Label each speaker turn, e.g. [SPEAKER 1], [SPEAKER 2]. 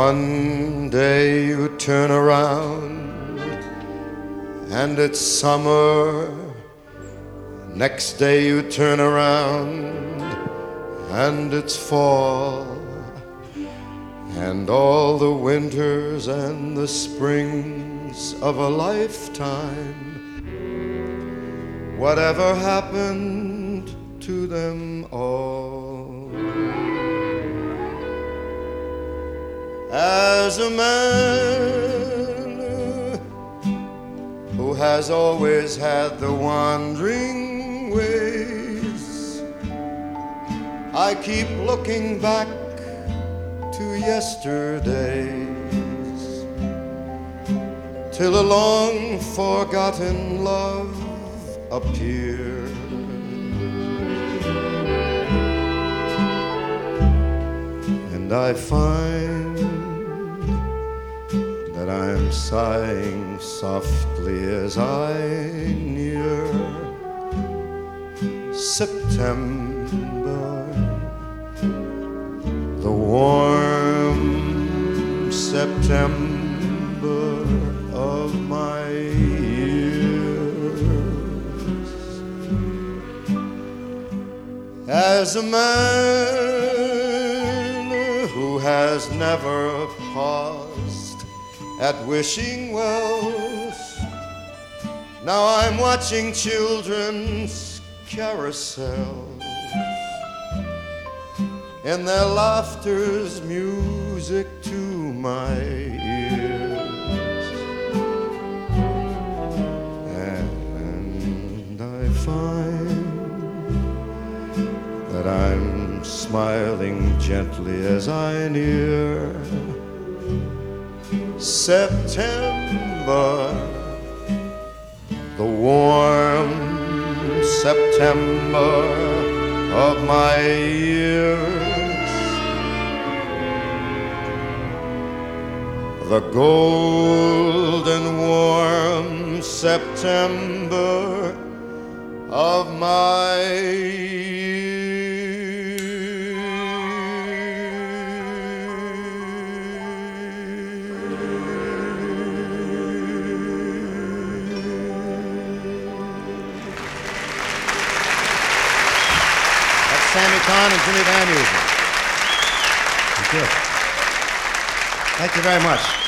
[SPEAKER 1] One day you turn around and it's summer. Next day you turn around and it's fall. And all the winters and the springs of a lifetime, whatever happened to them all? As a man who has always had the wandering ways, I keep looking back to yesterdays, till a long forgotten love appeared. And I find that I'm sighing softly as I near September, the warm September of my years. As a man who has never paused at wishing wells, now I'm watching children's carousels, and their laughter's music to my ears. And I find that I'm smiling gently as I near September, the warm September of my years. The golden warm September of my years.
[SPEAKER 2] Sammy Kahn and Jimmy Van Heusen.
[SPEAKER 1] Thank you.
[SPEAKER 2] Thank you very much.